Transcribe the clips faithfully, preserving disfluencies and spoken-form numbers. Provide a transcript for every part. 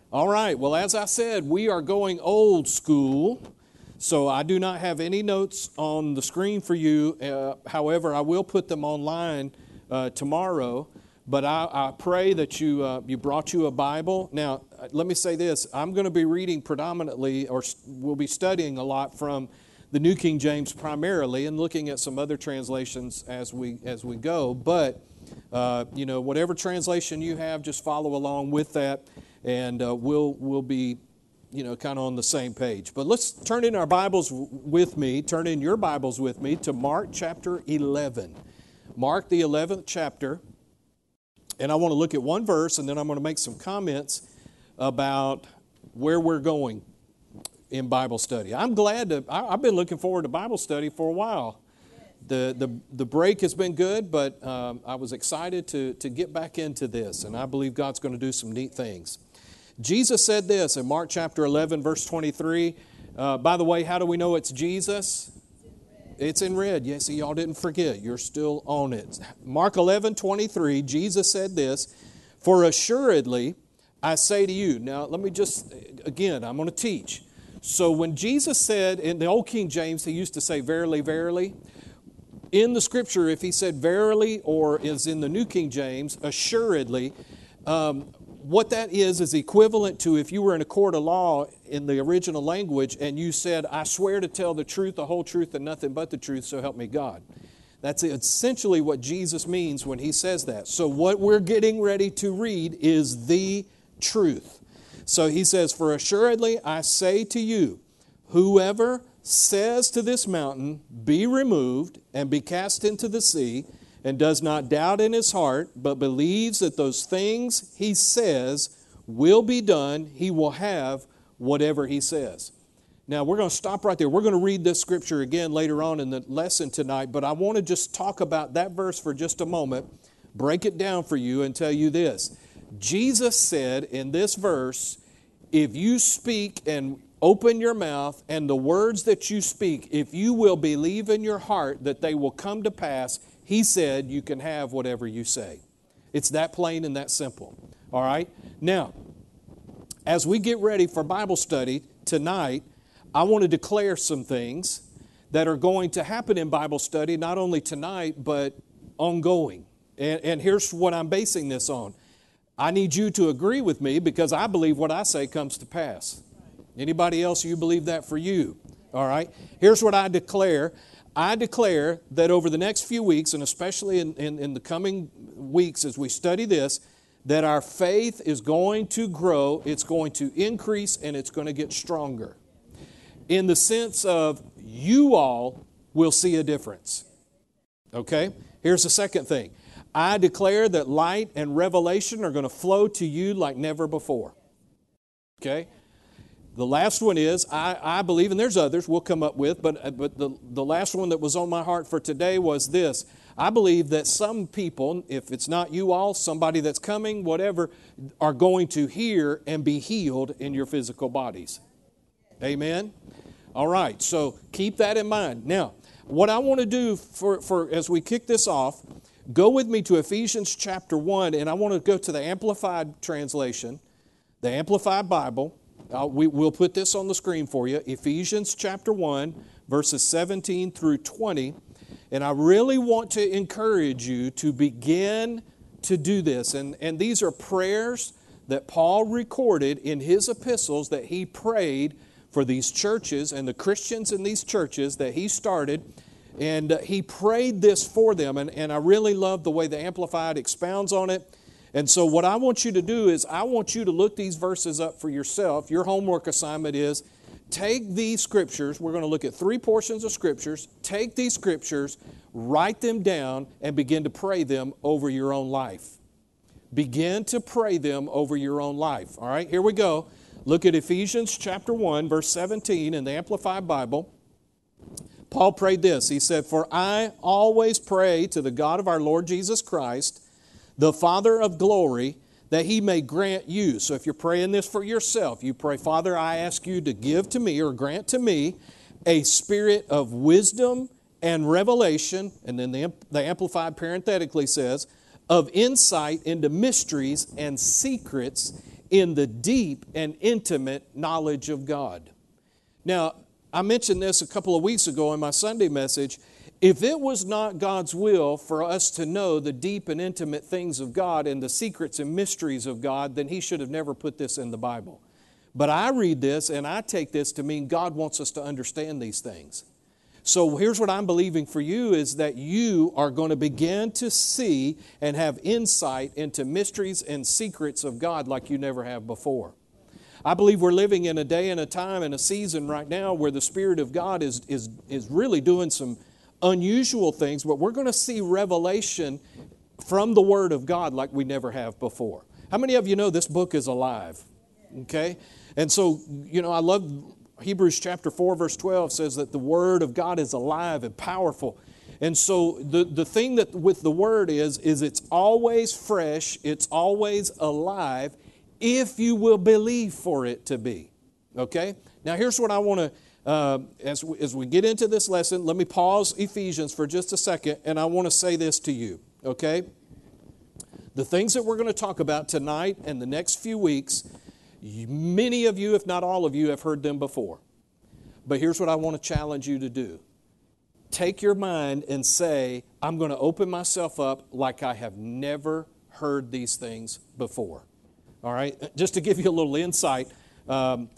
All right. Well, as I said, we are going old school. So I do not have any notes on the screen for you. Uh, however, I will put them online uh, tomorrow. But I, I pray that you uh, you brought you a Bible. Now, let me say this. I'm going to be reading predominantly, or we'll be studying a lot from the New King James primarily, and looking at some other translations as we as we go. But, uh, you know, whatever translation you have, just follow along with that, and uh, we'll we'll be, you know, kind of on the same page. But let's turn in our Bibles with me, turn in your Bibles with me to Mark chapter eleven. Mark the eleventh chapter. And I want to look at one verse, and then I'm going to make some comments about where we're going in Bible study. I'm glad to, I, I've been looking forward to Bible study for a while. The the, the break has been good, but um, I was excited to, to get back into this, and I believe God's going to do some neat things. Jesus said this in Mark chapter eleven, verse twenty-three. Uh, by the way, how do we know it's Jesus? It's in red. Yes, y'all didn't forget. You're still on it. Mark eleven, twenty-three, Jesus said this, "For assuredly I say to you." Now, let me just, again, I'm going to teach. So when Jesus said, in the old King James, he used to say, "Verily, verily." In the Scripture, if he said verily, or is in the New King James, assuredly, um, what that is is equivalent to if you were in a court of law in the original language and you said, "I swear to tell the truth, the whole truth, and nothing but the truth, so help me God." That's essentially what Jesus means when he says that. So what we're getting ready to read is the truth. So he says, "For assuredly I say to you, whoever says to this mountain, 'Be removed and be cast into the sea,' and does not doubt in his heart, but believes that those things he says will be done, he will have whatever he says." Now, we're going to stop right there. We're going to read this scripture again later on in the lesson tonight, but I want to just talk about that verse for just a moment, break it down for you, and tell you this. Jesus said in this verse, if you speak and open your mouth, and the words that you speak, if you will believe in your heart that they will come to pass, he said you can have whatever you say. It's that plain and that simple. All right? Now, as we get ready for Bible study tonight, I want to declare some things that are going to happen in Bible study, not only tonight, but ongoing. And, and here's what I'm basing this on. I need you to agree with me because I believe what I say comes to pass. Anybody else, you believe that for you? All right? Here's what I declare. I declare that over the next few weeks, and especially in, in, in the coming weeks as we study this, that our faith is going to grow, it's going to increase, and it's going to get stronger. In the sense of you all will see a difference. Okay? Here's the second thing. I declare that light and revelation are going to flow to you like never before. Okay? The last one is, I, I believe, and there's others we'll come up with, but, but the, the last one that was on my heart for today was this. I believe that some people, if it's not you all, somebody that's coming, whatever, are going to hear and be healed in your physical bodies. Amen? All right, so keep that in mind. Now, what I want to do for, for as we kick this off, go with me to Ephesians chapter one, and I want to go to the Amplified translation, the Amplified Bible. Uh, we, we'll put this on the screen for you. Ephesians chapter one, verses seventeen through twenty. And I really want to encourage you to begin to do this. And, and these are prayers that Paul recorded in his epistles that he prayed for these churches and the Christians in these churches that he started. And uh, he prayed this for them. And, and I really love the way the Amplified expounds on it. And so what I want you to do is I want you to look these verses up for yourself. Your homework assignment is take these scriptures. We're going to look at three portions of scriptures. Take these scriptures, write them down, and begin to pray them over your own life. Begin to pray them over your own life. All right, here we go. Look at Ephesians chapter one, verse seventeen in the Amplified Bible. Paul prayed this. He said, "For I always pray to the God of our Lord Jesus Christ, the Father of glory, that He may grant you." So if you're praying this for yourself, you pray, "Father, I ask you to give to me or grant to me a spirit of wisdom and revelation," and then the, the Amplified parenthetically says, "of insight into mysteries and secrets in the deep and intimate knowledge of God. Now, I mentioned this a couple of weeks ago in my Sunday message. If it was not God's will for us to know the deep and intimate things of God and the secrets and mysteries of God, then He should have never put this in the Bible. But I read this and I take this to mean God wants us to understand these things. So here's what I'm believing for you is that you are going to begin to see and have insight into mysteries and secrets of God like you never have before. I believe we're living in a day and a time and a season right now where the Spirit of God is, is, is really doing some unusual things, but we're going to see revelation from the Word of God like we never have before. How many of you know this book is alive? Okay? And so, you know, I love Hebrews chapter four, verse twelve says that the Word of God is alive and powerful. And so the, the thing that with the Word is, is it's always fresh, it's always alive, if you will believe for it to be. Okay? Now here's what I want to Uh, as, we, as we get into this lesson, let me pause Ephesians for just a second, and I want to say this to you, okay? The things that we're going to talk about tonight and the next few weeks, many of you, if not all of you, have heard them before. But here's what I want to challenge you to do. Take your mind and say, I'm going to open myself up like I have never heard these things before. All right? Just to give you a little insight, um,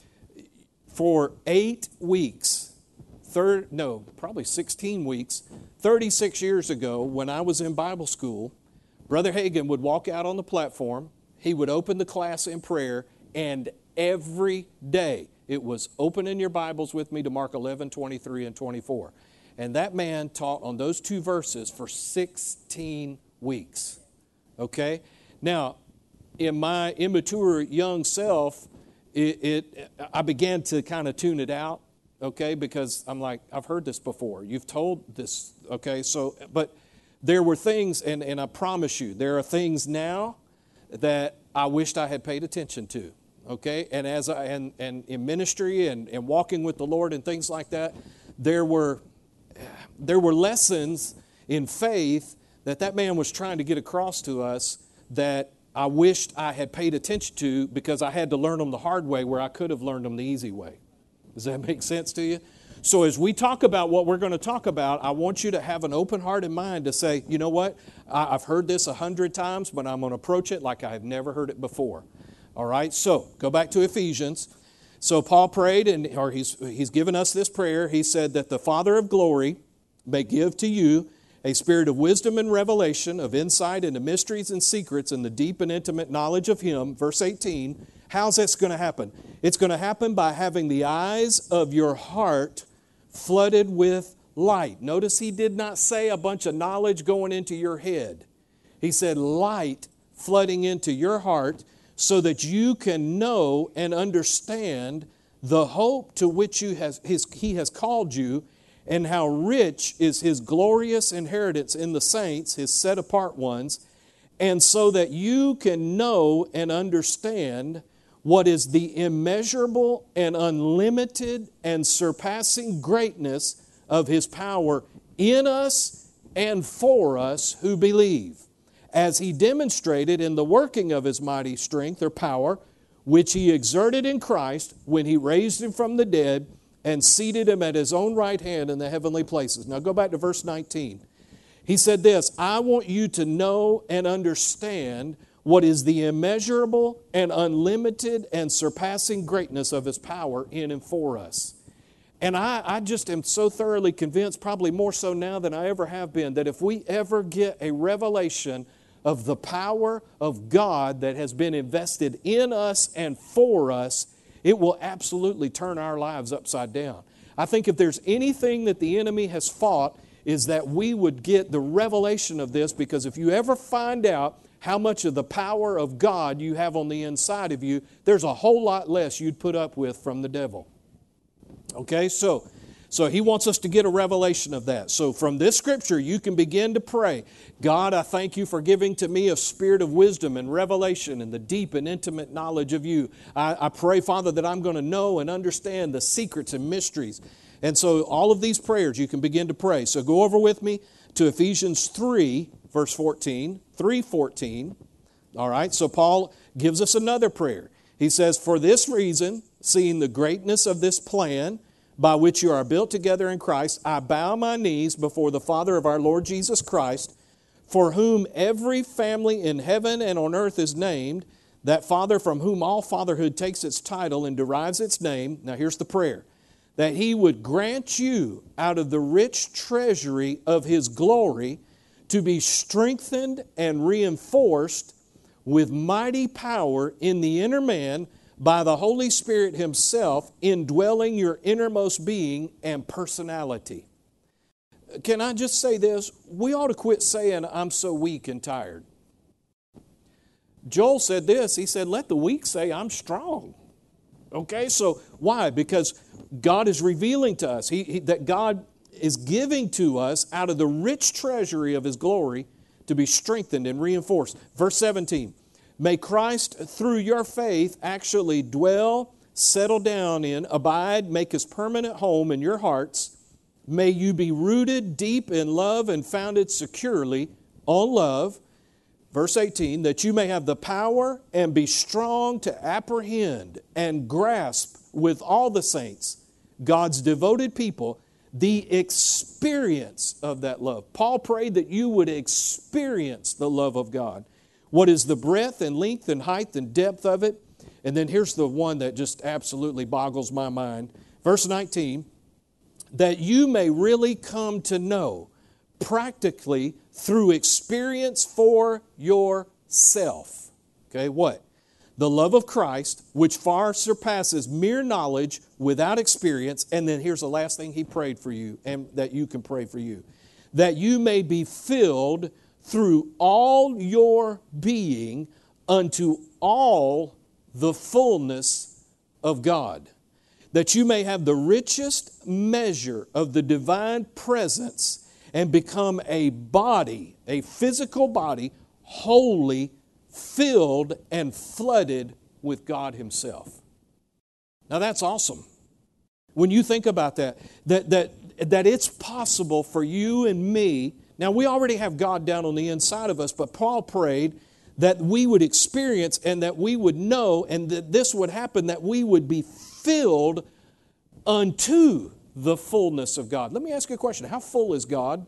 for eight weeks, third, no, probably sixteen weeks, thirty-six years ago when I was in Bible school, Brother Hagin would walk out on the platform, he would open the class in prayer, and every day it was open in your Bibles with me to Mark eleven, twenty-three, and twenty-four. And that man taught on those two verses for sixteen weeks. Okay? Now, in my immature young self, It, it, I began to kind of tune it out, okay, because I'm like, I've heard this before. You've told this, okay, so, but there were things, and, and I promise you, there are things now that I wished I had paid attention to, okay, and as I, and, and in ministry and, and walking with the Lord and things like that, there were, there were lessons in faith that that man was trying to get across to us that I wished I had paid attention to because I had to learn them the hard way where I could have learned them the easy way. Does that make sense to you? So as we talk about what we're going to talk about, I want you to have an open heart and mind to say, you know what, I've heard this a hundred times, but I'm going to approach it like I have never heard it before. All right, so go back to Ephesians. So Paul prayed, and or he's, he's given us this prayer. He said that the Father of glory may give to you a spirit of wisdom and revelation, of insight into mysteries and secrets and the deep and intimate knowledge of Him. Verse eighteen, how's this going to happen? It's going to happen by having the eyes of your heart flooded with light. Notice he did not say a bunch of knowledge going into your head. He said light flooding into your heart so that you can know and understand the hope to which you has, his, He has called you, and how rich is His glorious inheritance in the saints, His set-apart ones, and so that you can know and understand what is the immeasurable and unlimited and surpassing greatness of His power in us and for us who believe, as He demonstrated in the working of His mighty strength or power, which He exerted in Christ when He raised Him from the dead and seated Him at His own right hand in the heavenly places. Now go back to verse nineteen. He said this, I want you to know and understand what is the immeasurable and unlimited and surpassing greatness of His power in and for us. And I, I just am so thoroughly convinced, probably more so now than I ever have been, that if we ever get a revelation of the power of God that has been invested in us and for us, it will absolutely turn our lives upside down. I think if there's anything that the enemy has fought is that we would get the revelation of this, because if you ever find out how much of the power of God you have on the inside of you, there's a whole lot less you'd put up with from the devil. Okay, so So he wants us to get a revelation of that. So from this scripture, you can begin to pray, God, I thank you for giving to me a spirit of wisdom and revelation and the deep and intimate knowledge of you. I, I pray, Father, that I'm going to know and understand the secrets and mysteries. And so all of these prayers you can begin to pray. So go over with me to Ephesians three, verse fourteen, three fourteen. All right, so Paul gives us another prayer. He says, for this reason, seeing the greatness of this plan by which you are built together in Christ, I bow my knees before the Father of our Lord Jesus Christ, for whom every family in heaven and on earth is named, that Father from whom all fatherhood takes its title and derives its name. Now here's the prayer. That He would grant you out of the rich treasury of His glory to be strengthened and reinforced with mighty power in the inner man by the Holy Spirit Himself, indwelling your innermost being and personality. Can I just say this? We ought to quit saying, I'm so weak and tired. Joel said this, he said, let the weak say, I'm strong. Okay, so why? Because God is revealing to us he, he, that God is giving to us out of the rich treasury of His glory to be strengthened and reinforced. Verse seventeen, may Christ through your faith actually dwell, settle down in, abide, make His permanent home in your hearts. May you be rooted deep in love and founded securely on love. Verse eighteen, that you may have the power and be strong to apprehend and grasp with all the saints, God's devoted people, the experience of that love. Paul prayed that you would experience the love of God. What is the breadth and length and height and depth of it? And then here's the one that just absolutely boggles my mind. Verse nineteen, that you may really come to know practically through experience for yourself. Okay, what? The love of Christ, which far surpasses mere knowledge without experience. And then here's the last thing he prayed for you, and that you can pray for you. That you may be filled through all your being unto all the fullness of God. That you may have the richest measure of the divine presence and become a body, a physical body, wholly filled and flooded with God Himself. Now that's awesome. When you think about that, that, that, that it's possible for you and me. Now we already have God down on the inside of us, but Paul prayed that we would experience and that we would know and that this would happen, that we would be filled unto the fullness of God. Let me ask you a question. How full is God?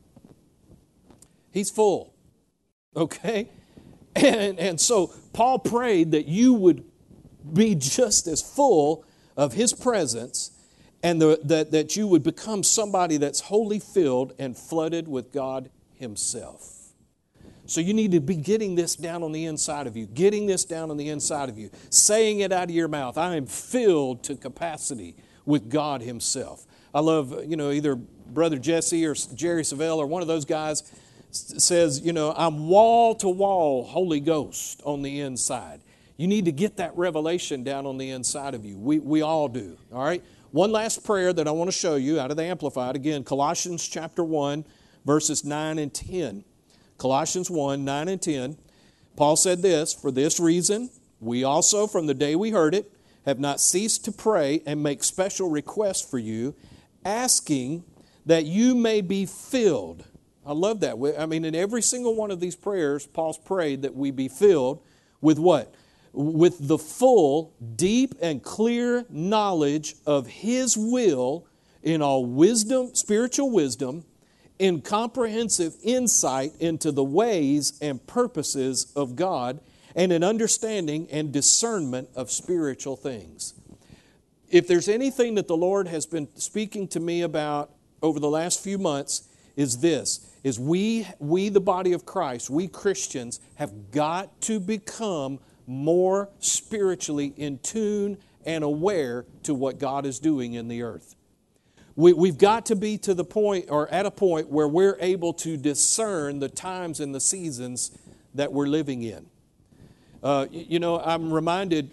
He's full. Okay? And, and so Paul prayed that you would be just as full of His presence and the, that, that you would become somebody that's wholly filled and flooded with God Himself. So you need to be getting this down on the inside of you, getting this down on the inside of you, saying it out of your mouth. I am filled to capacity with God Himself. I love, you know, either Brother Jesse or Jerry Savelle or one of those guys says, you know, I'm wall to wall Holy Ghost on the inside. You need to get that revelation down on the inside of you. We, we all do, all right? One last prayer that I want to show you out of the Amplified. Again, Colossians chapter one, verses nine and ten. Colossians one, nine and ten. Paul said this, for this reason, we also from the day we heard it have not ceased to pray and make special requests for you, asking that you may be filled. I love that. I mean, in every single one of these prayers, Paul's prayed that we be filled with what? With the full, deep, and clear knowledge of His will in all wisdom, spiritual wisdom, in comprehensive insight into the ways and purposes of God, and in understanding and discernment of spiritual things. If there's anything that the Lord has been speaking to me about over the last few months, is this, is we, we the body of Christ, we Christians, have got to become more spiritually in tune and aware to what God is doing in the earth. We, we've got to be to the point, or at a point, where we're able to discern the times and the seasons that we're living in. Uh, you know, I'm reminded,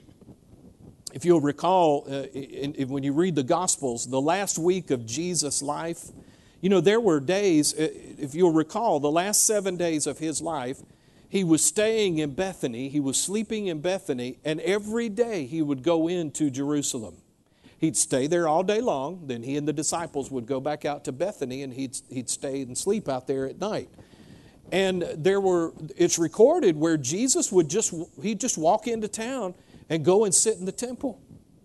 if you'll recall, uh, in, in, when you read the Gospels, the last week of Jesus' life, you know, there were days, if you'll recall, the last seven days of His life, He was staying in Bethany, He was sleeping in Bethany, and every day He would go into Jerusalem. He'd stay there all day long, then He and the disciples would go back out to Bethany, and he'd, he'd stay and sleep out there at night. And there were, it's recorded where Jesus would just, he'd just walk into town, and go and sit in the temple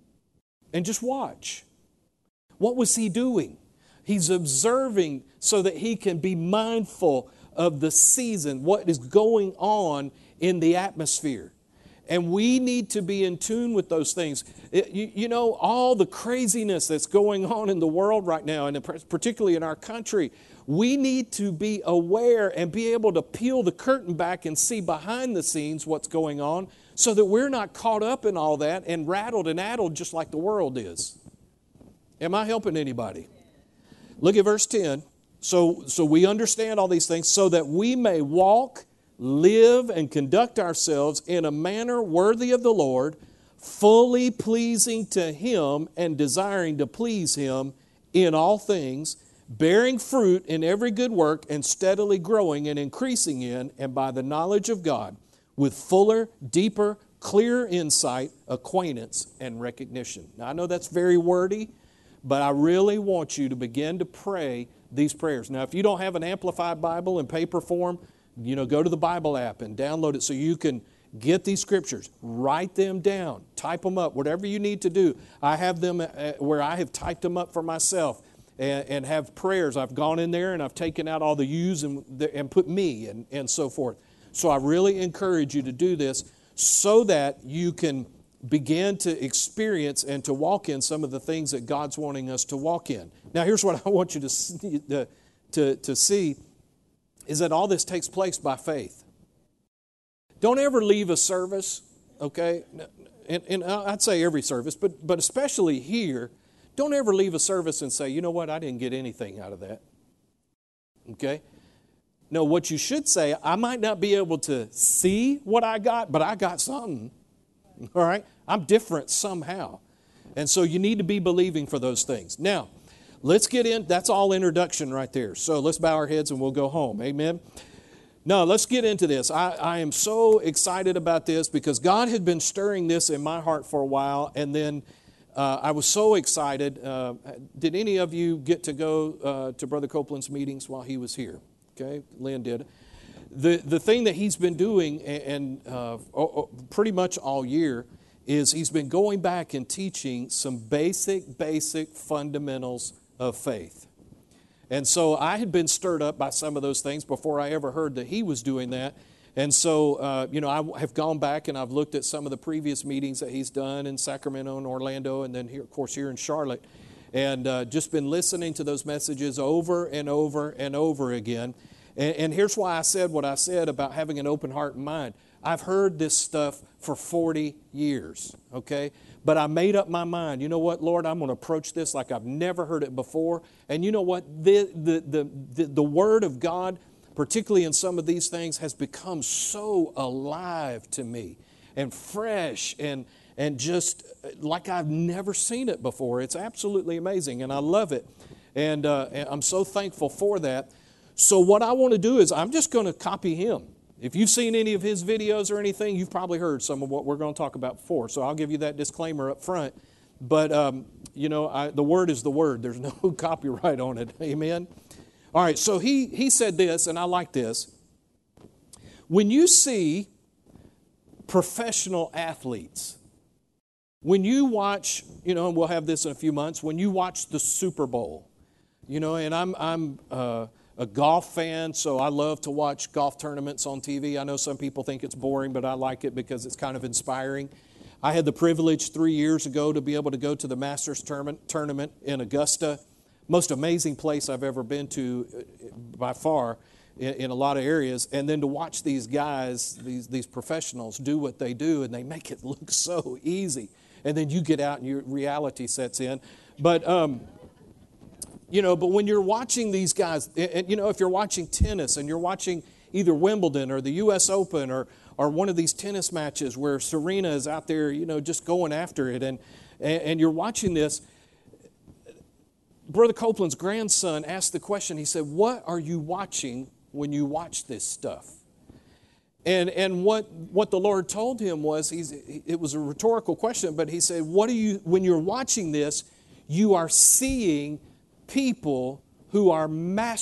and just watch. What was he doing? He's observing so that he can be mindful of the season, what is going on in the atmosphere. And we need to be in tune with those things. It, you, you know, all the craziness that's going on in the world right now, and particularly in our country, we need to be aware and be able to peel the curtain back and see behind the scenes what's going on so that we're not caught up in all that and rattled and addled just like the world is. Am I helping anybody? Look at verse ten. So, so we understand all these things so that we may walk, live, and conduct ourselves in a manner worthy of the Lord, fully pleasing to Him and desiring to please Him in all things, bearing fruit in every good work and steadily growing and increasing in and by the knowledge of God with fuller, deeper, clearer insight, acquaintance, and recognition. Now, I know that's very wordy, but I really want you to begin to pray these prayers. Now, if you don't have an Amplified Bible in paper form, you know, go to the Bible app and download it so you can get these scriptures. Write them down. Type them up. Whatever you need to do. I have them where I have typed them up for myself and, and have prayers. I've gone in there and I've taken out all the yous and, and put me and, and so forth. So I really encourage you to do this so that you can begin to experience and to walk in some of the things that God's wanting us to walk in. Now, here's what I want you to see, to, to, to see is that all this takes place by faith. Don't ever leave a service, okay? And, and I'd say every service, but, but especially here, don't ever leave a service and say, you know what, I didn't get anything out of that. Okay? No, what you should say, I might not be able to see what I got, but I got something. All right? I'm different somehow. And so you need to be believing for those things. Now, let's get in. That's all introduction right there. So let's bow our heads and we'll go home. Amen? No, let's get into this. I, I am so excited about this because God had been stirring this in my heart for a while. And then uh, I was so excited. Uh, did any of you get to go uh, to Brother Copeland's meetings while he was here? Okay, Lynn did. The the thing that he's been doing, and uh, pretty much all year, is he's been going back and teaching some basic, basic fundamentals of faith. And so I had been stirred up by some of those things before I ever heard that he was doing that. And so, uh, you know, I have gone back and I've looked at some of the previous meetings that he's done in Sacramento and Orlando, and then here, of course, here in Charlotte, and uh, just been listening to those messages over and over and over again. And, and here's why I said what I said about having an open heart and mind. I've heard this stuff for forty years, okay? But I made up my mind. You know what, Lord, I'm going to approach this like I've never heard it before. And you know what? The, the, the, the, the Word of God, particularly in some of these things, has become so alive to me and fresh and, and just like I've never seen it before. It's absolutely amazing, and I love it. And, uh, and I'm so thankful for that. So what I want to do is I'm just going to copy him. If you've seen any of his videos or anything, you've probably heard some of what we're going to talk about before. So I'll give you that disclaimer up front. But, um, you know, I, the word is the word. There's no copyright on it. Amen? All right, so he, he said this, and I like this. When you see professional athletes, when you watch, you know, and we'll have this in a few months, when you watch the Super Bowl, you know, and I'm... I'm uh, a golf fan, so I love to watch golf tournaments on T V. I know some people think it's boring, but I like it because it's kind of inspiring. I had the privilege three years ago to be able to go to the Masters tournament in Augusta. Most amazing place I've ever been to by far in, in a lot of areas. And then to watch these guys, these, these professionals do what they do, and they make it look so easy. And then you get out and your reality sets in. But... Um, You know, but when you're watching these guys, and you know, if you're watching tennis and you're watching either Wimbledon or the U S Open or or one of these tennis matches where Serena is out there, you know, just going after it, and and you're watching this, Brother Copeland's grandson asked the question. He said, "What are you watching when you watch this stuff?" And and what what the Lord told him was, he's it was a rhetorical question, but he said, "What are you when you're watching this? You are seeing people who are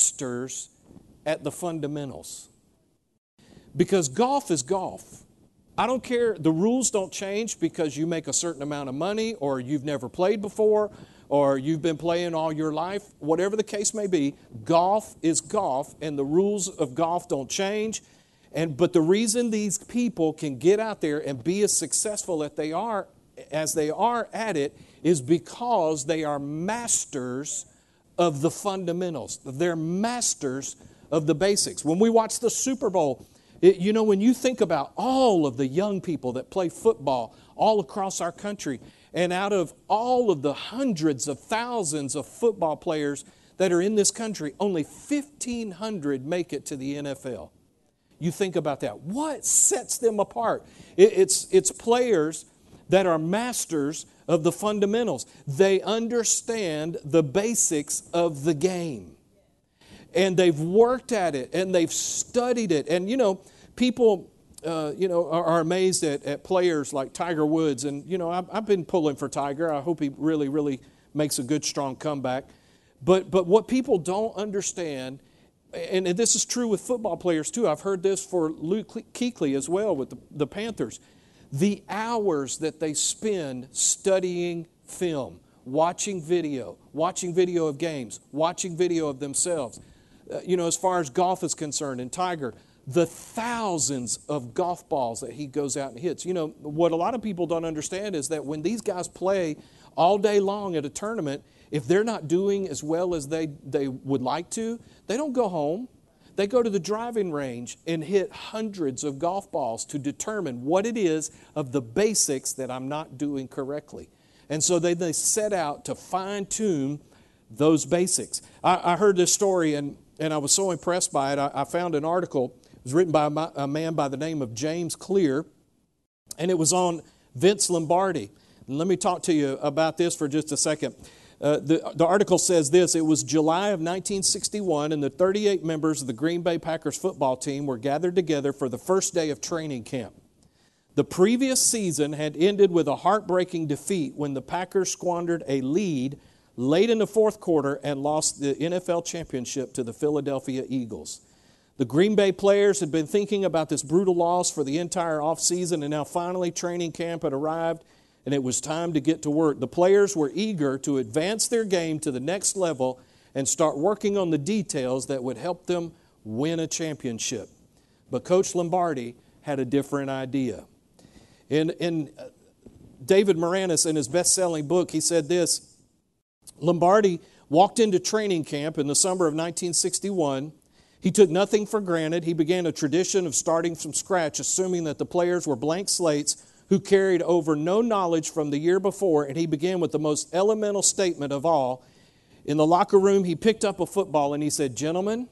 masters at the fundamentals." Because golf is golf. I don't care. The rules don't change because you make a certain amount of money or you've never played before or you've been playing all your life. Whatever the case may be, golf is golf and the rules of golf don't change. And but the reason these people can get out there and be as successful as they are, as they are at it is because they are masters of the fundamentals. They're masters of the basics. When we watch the Super Bowl, it, you know, when you think about all of the young people that play football all across our country, and out of all of the hundreds of thousands of football players that are in this country, only fifteen hundred make it to the N F L. You think about that. What sets them apart? It, it's, it's players that are masters of the fundamentals. They understand the basics of the game. And they've worked at it and they've studied it. And, you know, people, uh, you know, are, are amazed at, at players like Tiger Woods. And, you know, I've, I've been pulling for Tiger. I hope he really, really makes a good, strong comeback. But, but what people don't understand, and, and this is true with football players too. I've heard this for Luke Kuechly as well with the, the Panthers. The hours that they spend studying film, watching video, watching video of games, watching video of themselves. Uh, you know, as far as golf is concerned, and Tiger, the thousands of golf balls that he goes out and hits. You know, what a lot of people don't understand is that when these guys play all day long at a tournament, if they're not doing as well as they, they would like to, they don't go home. They go to the driving range and hit hundreds of golf balls to determine what it is of the basics that I'm not doing correctly. And so they, they set out to fine-tune those basics. I, I heard this story, and, and I was so impressed by it. I, I found an article. It was written by a, a man by the name of James Clear, and it was on Vince Lombardi. And let me talk to you about this for just a second. Uh, the, the article says this: it was July of nineteen sixty-one, and the thirty-eight members of the Green Bay Packers football team were gathered together for the first day of training camp. The previous season had ended with a heartbreaking defeat when the Packers squandered a lead late in the fourth quarter and lost the N F L championship to the Philadelphia Eagles. The Green Bay players had been thinking about this brutal loss for the entire offseason, and now finally training camp had arrived, and it was time to get to work. The players were eager to advance their game to the next level and start working on the details that would help them win a championship. But Coach Lombardi had a different idea. In, in David Moranis, in his best-selling book, he said this: Lombardi walked into training camp in the summer of nineteen sixty-one. He took nothing for granted. He began a tradition of starting from scratch, assuming that the players were blank slates who carried over no knowledge from the year before, and he began with the most elemental statement of all. In the locker room, he picked up a football and he said, "Gentlemen,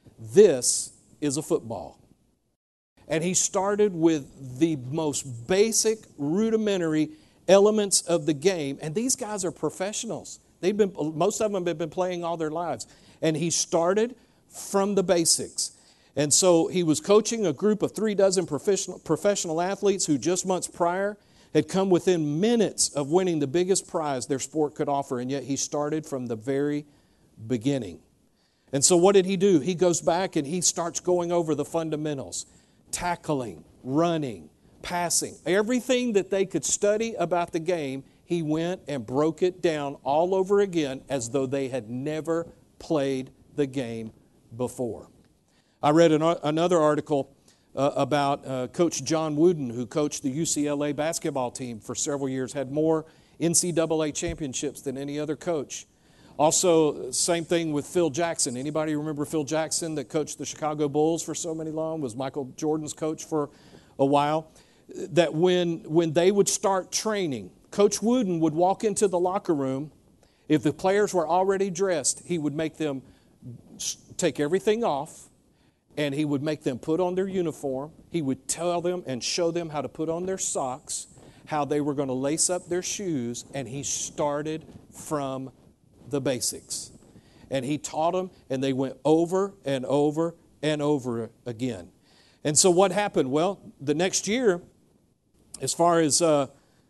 this is a football." And he started with the most basic, rudimentary elements of the game. And these guys are professionals. They've been, most of them have been playing all their lives. And he started from the basics. And so he was coaching a group of three dozen professional, professional athletes who just months prior had come within minutes of winning the biggest prize their sport could offer. And yet he started from the very beginning. And so what did he do? He goes back and he starts going over the fundamentals. Tackling, running, passing. Everything that they could study about the game, he went and broke it down all over again as though they had never played the game before. I read an, another article uh, about uh, Coach John Wooden, who coached the U C L A basketball team for several years, had more N C double A championships than any other coach. Also, same thing with Phil Jackson. Anybody remember Phil Jackson that coached the Chicago Bulls for so many long, was Michael Jordan's coach for a while? That when, when they would start training, Coach Wooden would walk into the locker room. If the players were already dressed, he would make them take everything off, and he would make them put on their uniform. He would tell them and show them how to put on their socks, how they were going to lace up their shoes, and he started from the basics. And he taught them, and they went over and over and over again. And so what happened? Well, the next year, as far as uh,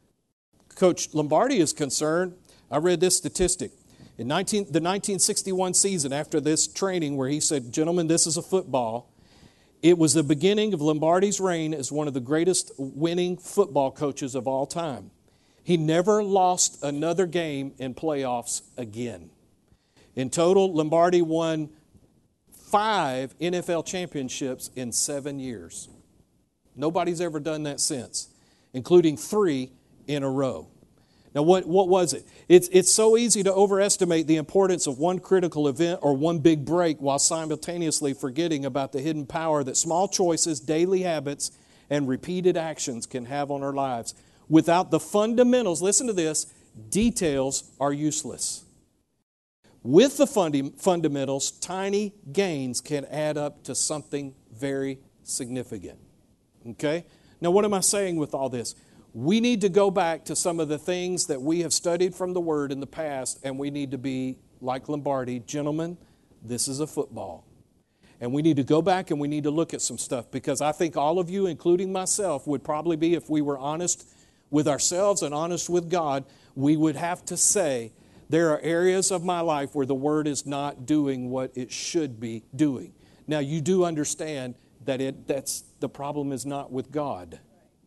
Coach Lombardi is concerned, I read this statistic. In nineteen, the nineteen sixty-one season, after this training where he said, "Gentlemen, this is a football," It was the beginning of Lombardi's reign as one of the greatest winning football coaches of all time. He never lost another game in playoffs again. In total, Lombardi won five N F L championships in seven years. Nobody's ever done that since, including three in a row. Now, what, what was it? It's, it's so easy to overestimate the importance of one critical event or one big break while simultaneously forgetting about the hidden power that small choices, daily habits, and repeated actions can have on our lives. Without the fundamentals, listen to this, details are useless. With the funda- fundamentals, tiny gains can add up to something very significant. Okay? Now, what am I saying with all this? We need to go back to some of the things that we have studied from the Word in the past, and we need to be like Lombardi. Gentlemen, this is a football. And we need to go back and we need to look at some stuff, because I think all of you, including myself, would probably be, if we were honest with ourselves and honest with God, we would have to say, there are areas of my life where the Word is not doing what it should be doing. Now, you do understand that it that's the problem is not with God.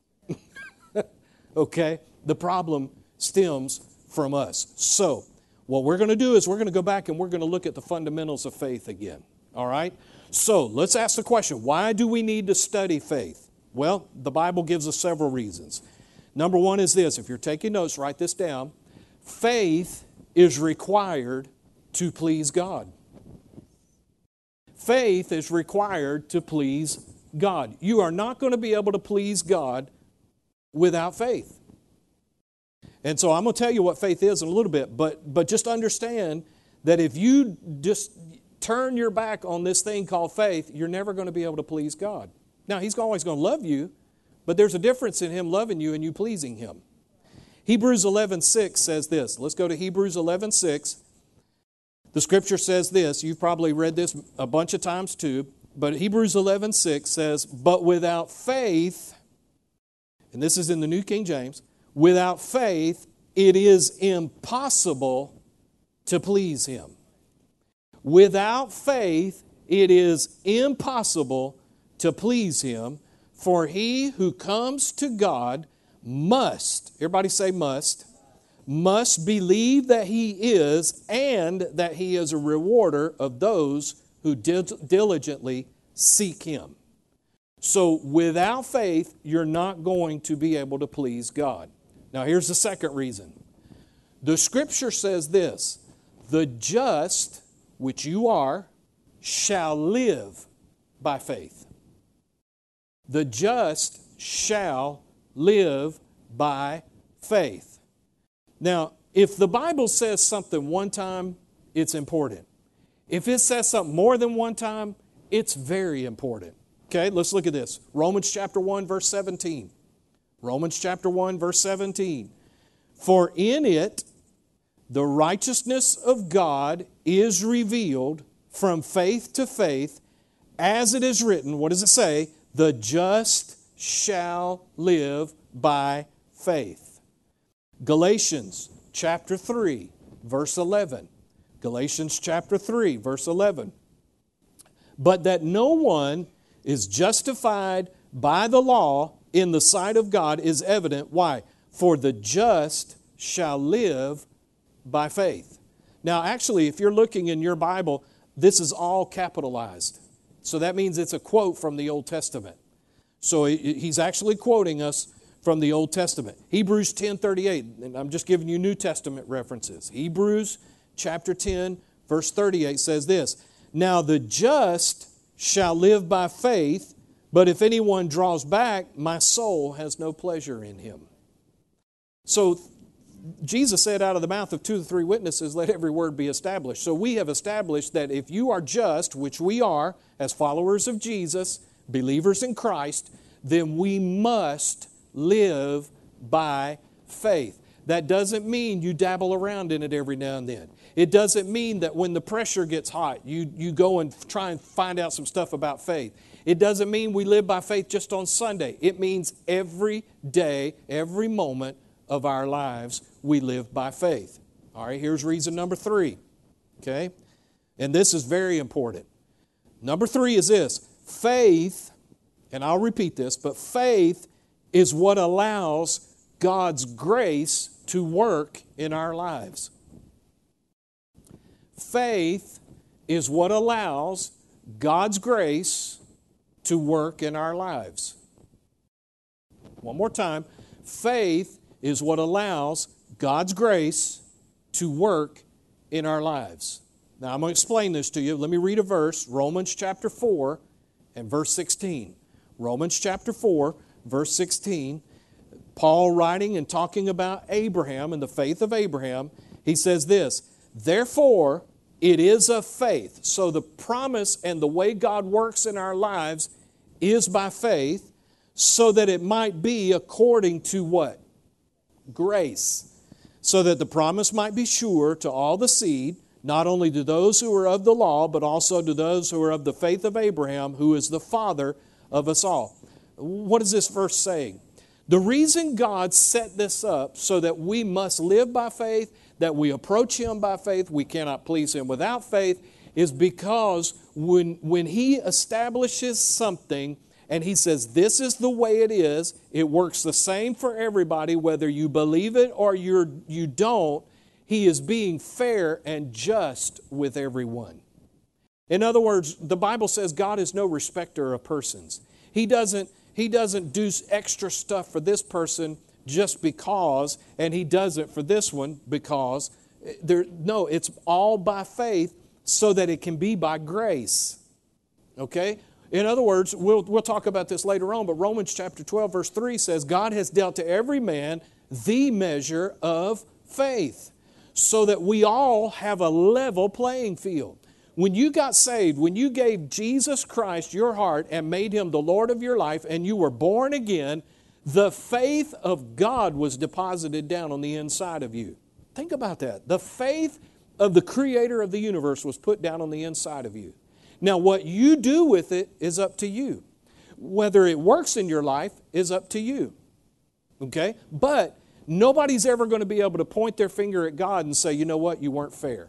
Okay? The problem stems from us. So, what we're going to do is we're going to go back and we're going to look at the fundamentals of faith again. All right? So, let's ask the question, why do we need to study faith? Well, the Bible gives us several reasons. Number one is this. If you're taking notes, write this down. Faith is required to please God. Faith is required to please God. You are not going to be able to please God without faith. And so I'm going to tell you what faith is in a little bit, but, but just understand that if you just turn your back on this thing called faith, you're never going to be able to please God. Now, He's always going to love you, but there's a difference in Him loving you and you pleasing Him. Hebrews eleven six says this. Let's go to Hebrews eleven six. The Scripture says this. You've probably read this a bunch of times too, but Hebrews eleven six says, "But without faith," and this is in the New King James, "without faith it is impossible to please Him." Without faith it is impossible to please Him, for he who comes to God must, everybody say must, must believe that He is, and that He is a rewarder of those who diligently seek Him. So without faith, you're not going to be able to please God. Now here's the second reason. The Scripture says this, "The just, which you are, shall live by faith." The just shall live by faith. Now, if the Bible says something one time, it's important. If it says something more than one time, it's very important. Okay, let's look at this. Romans chapter one, verse seventeen. Romans chapter one, verse seventeen. "For in it the righteousness of God is revealed from faith to faith, as it is written," what does it say? "The just shall live by faith." Galatians chapter three, verse eleven. Galatians chapter three, verse eleven. "But that no one is justified by the law in the sight of God is evident." Why? "For the just shall live by faith." Now, actually, if you're looking in your Bible, this is all capitalized. So that means it's a quote from the Old Testament. So he's actually quoting us from the Old Testament. Hebrews ten thirty-eight, and I'm just giving you New Testament references. Hebrews chapter ten, verse thirty-eight says this, "Now the just shall live by faith, but if anyone draws back, my soul has no pleasure in him." So Jesus said, "Out of the mouth of two or three witnesses, let every word be established." So we have established that if you are just, which we are as followers of Jesus, believers in Christ, then we must live by faith. That doesn't mean you dabble around in it every now and then. It doesn't mean that when the pressure gets hot, you, you go and try and find out some stuff about faith. It doesn't mean we live by faith just on Sunday. It means every day, every moment of our lives, we live by faith. All right, here's reason number three. Okay? And this is very important. Number three is this. Faith, and I'll repeat this, but faith is what allows God's grace to work in our lives. Faith is what allows God's grace to work in our lives. One more time. Faith is what allows God's grace to work in our lives. Now, I'm going to explain this to you. Let me read a verse, Romans chapter four and verse sixteen. Romans chapter four, verse sixteen. Paul writing and talking about Abraham and the faith of Abraham, he says this, therefore, it is of faith. So the promise and the way God works in our lives is by faith, so that it might be according to what? Grace. So that the promise might be sure to all the seed, not only to those who are of the law, but also to those who are of the faith of Abraham, who is the father of us all. What is this verse saying? The reason God set this up so that we must live by faith, that we approach Him by faith, we cannot please Him without faith, is because when, when He establishes something and He says this is the way it is, it works the same for everybody, whether you believe it or you're, you don't, He is being fair and just with everyone. In other words, the Bible says God is no respecter of persons. He doesn't He doesn't do extra stuff for this person just because, and He does it for this one because. There, no, it's all by faith so that it can be by grace. Okay? In other words, we'll, we'll talk about this later on, but Romans chapter twelve verse three says, God has dealt to every man the measure of faith, so that we all have a level playing field. When you got saved, when you gave Jesus Christ your heart and made Him the Lord of your life and you were born again, the faith of God was deposited down on the inside of you. Think about that. The faith of the Creator of the universe was put down on the inside of you. Now, what you do with it is up to you. Whether it works in your life is up to you. Okay? But nobody's ever going to be able to point their finger at God and say, you know what, you weren't fair.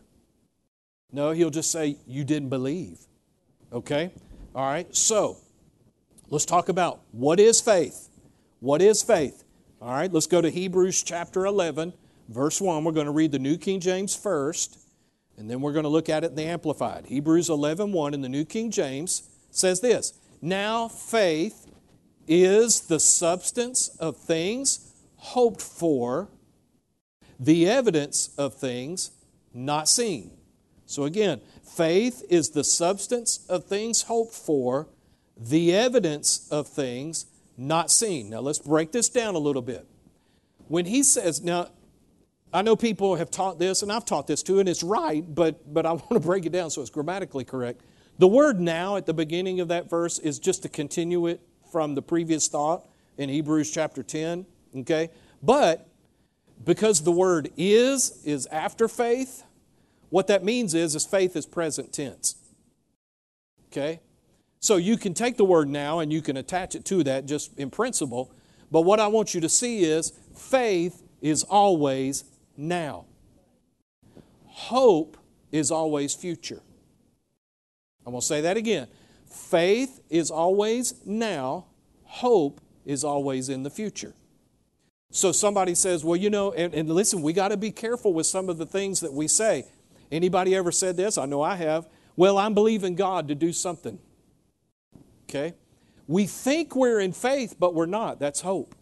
No, He'll just say, you didn't believe. Okay? All right, so let's talk about what is faith. What is faith? All right, let's go to Hebrews chapter eleven, verse one. We're going to read the New King James first, and then we're going to look at it in the Amplified. Hebrews eleven one in the New King James says this, now faith is the substance of things hoped for, the evidence of things not seen. So again, faith is the substance of things hoped for, the evidence of things not seen. Now let's break this down a little bit. When he says, now I know people have taught this, and I've taught this too, and it's right, but, but I want to break it down so it's grammatically correct. The word now at the beginning of that verse is just to continue it from the previous thought in Hebrews chapter ten, okay? But because the word is is after faith, what that means is, is faith is present tense. Okay? So you can take the word now and you can attach it to that just in principle. But what I want you to see is faith is always now. Hope is always future. I'm going to say that again. Faith is always now. Hope is always in the future. So somebody says, well, you know, and, and listen, we got to be careful with some of the things that we say. Anybody ever said this? I know I have. Well, I'm believing God to do something. Okay? We think we're in faith, but we're not. That's hope.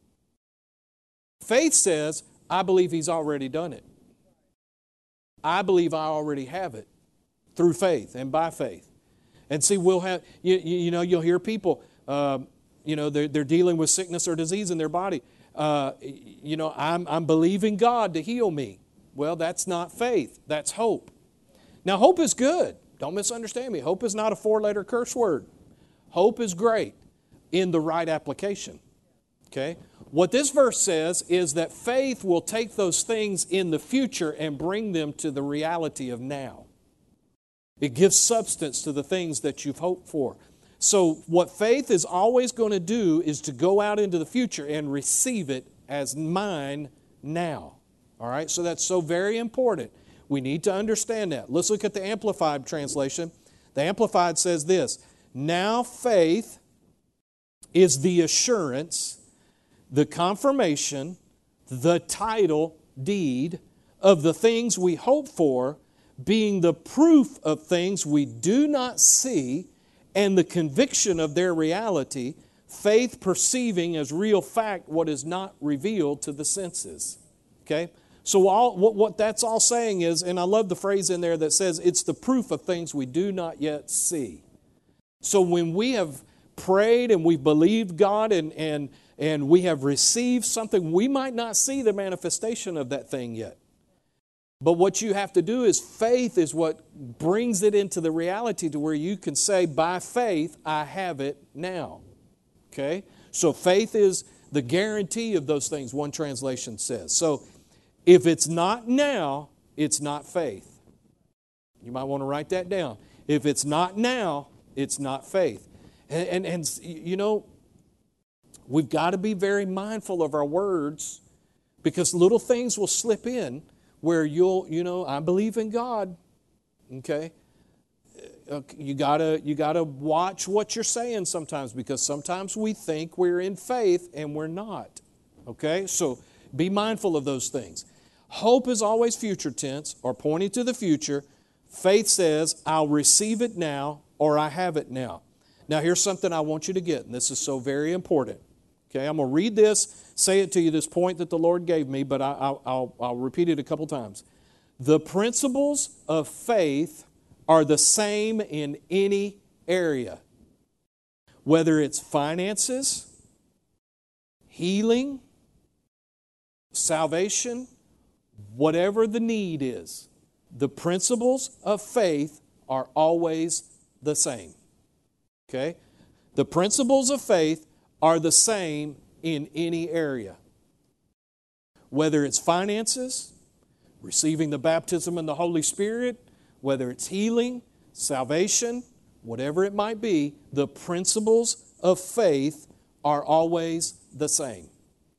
Faith says, I believe He's already done it. I believe I already have it through faith and by faith. And see, we'll have, you, you know, you'll hear people, uh, you know, they're, they're dealing with sickness or disease in their body. Uh, you know, I'm, I'm believing God to heal me. Well, that's not faith. That's hope. Now, hope is good. Don't misunderstand me. Hope is not a four-letter curse word. Hope is great in the right application. Okay? What this verse says is that faith will take those things in the future and bring them to the reality of now. It gives substance to the things that you've hoped for. So what faith is always going to do is to go out into the future and receive it as mine now. All right, so that's so very important. We need to understand that. Let's look at the Amplified translation. The Amplified says this, Now faith is the assurance, the confirmation, the title deed of the things we hope for, being the proof of things we do not see and the conviction of their reality, faith perceiving as real fact what is not revealed to the senses. Okay? So all, what, what that's all saying is, and I love the phrase in there that says, it's the proof of things we do not yet see. So when we have prayed and we've believed God and, and, and we have received something, we might not see the manifestation of that thing yet. But what you have to do is faith is what brings it into the reality to where you can say, by faith, I have it now. Okay? So faith is the guarantee of those things, one translation says. So if it's not now, it's not faith. You might want to write that down. If it's not now, it's not faith. And, and, and you know, we've got to be very mindful of our words because little things will slip in where you'll, you know, I believe in God. Okay? You gotta, you gotta watch what you're saying sometimes because sometimes we think we're in faith and we're not. Okay? So be mindful of those things. Hope is always future tense or pointing to the future. Faith says, I'll receive it now or I have it now. Now here's something I want you to get, and this is so very important. Okay, I'm going to read this, say it to you, this point that the Lord gave me, but I, I'll, I'll, I'll repeat it a couple times. The principles of faith are the same in any area, whether it's finances, healing, salvation, whatever the need is. The principles of faith are always the same. Okay? The principles of faith are the same in any area. Whether it's finances, receiving the baptism in the Holy Spirit, whether it's healing, salvation, whatever it might be, the principles of faith are always the same.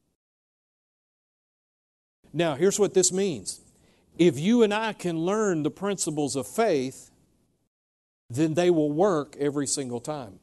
Now, here's what this means. If you and I can learn the principles of faith, then they will work every single time.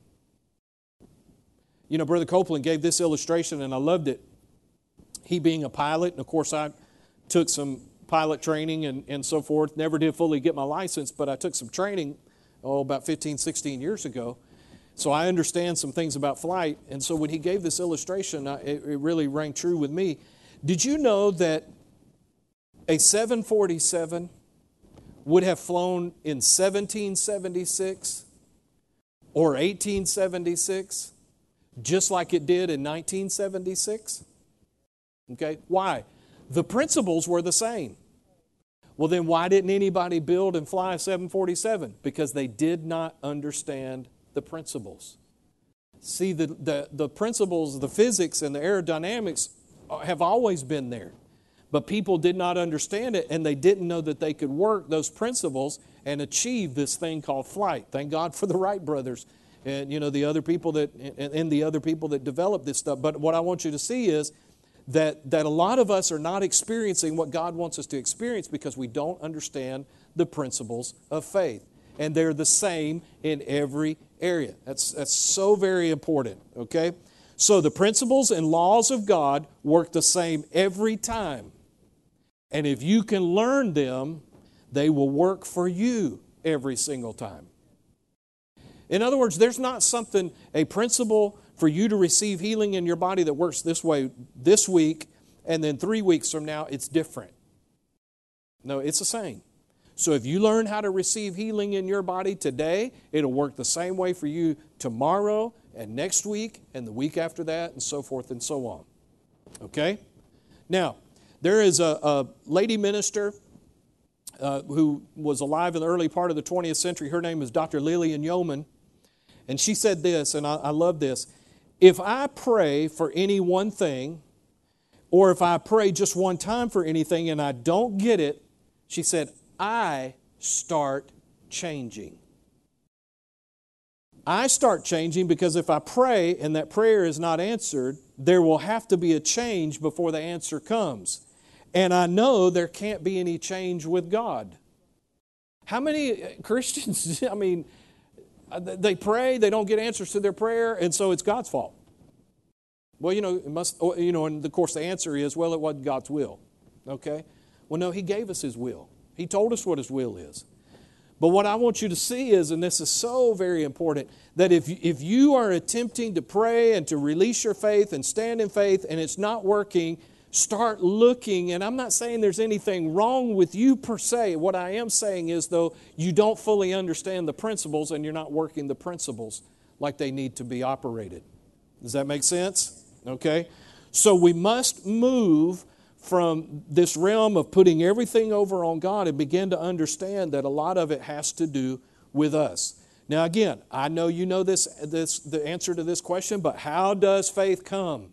You know, Brother Copeland gave this illustration, and I loved it. He being a pilot, and of course I took some pilot training and, and so forth. Never did fully get my license, but I took some training, oh, about fifteen, sixteen years ago. So I understand some things about flight. And so when he gave this illustration, I, it, it really rang true with me. Did you know that a seven forty-seven would have flown in seventeen seventy-six or eighteen seventy-six just like it did in nineteen seventy-six? Okay, why? The principles were the same. Well, then why didn't anybody build and fly a seven forty-seven? Because they did not understand the principles. See, the, the, the principles, the physics and the aerodynamics have always been there. But people did not understand it, and they didn't know that they could work those principles and achieve this thing called flight. Thank God for the Wright brothers and, you know, the other people that and, and the other people that developed this stuff. But what I want you to see is that, that a lot of us are not experiencing what God wants us to experience because we don't understand the principles of faith. And they're the same in every area. That's, that's so very important, okay? So the principles and laws of God work the same every time. And if you can learn them, they will work for you every single time. In other words, there's not something, a principle for you to receive healing in your body that works this way this week, and then three weeks from now, it's different. No, it's the same. So if you learn how to receive healing in your body today, it'll work the same way for you tomorrow and next week and the week after that and so forth and so on. Okay? Now, there is a, a lady minister uh, who was alive in the early part of the twentieth century. Her name is Doctor Lillian Yeoman. And she said this, and I, I love this. If I pray for any one thing, or if I pray just one time for anything and I don't get it, she said, I start changing. I start changing because if I pray and that prayer is not answered, there will have to be a change before the answer comes. And I know there can't be any change with God. How many Christians, I mean, they pray, they don't get answers to their prayer, and so it's God's fault. Well, you know, it must, you know, and of course the answer is, well, it wasn't God's will. Okay? Well, no, He gave us His will. He told us what His will is. But what I want you to see is, and this is so very important, that if, if you are attempting to pray and to release your faith and stand in faith and it's not working, start looking. And I'm not saying there's anything wrong with you per se. What I am saying is, though, you don't fully understand the principles and you're not working the principles like they need to be operated. Does that make sense? Okay? So we must move from this realm of putting everything over on God and begin to understand that a lot of it has to do with us. Now again, I know you know this, this the answer to this question, but how does faith come?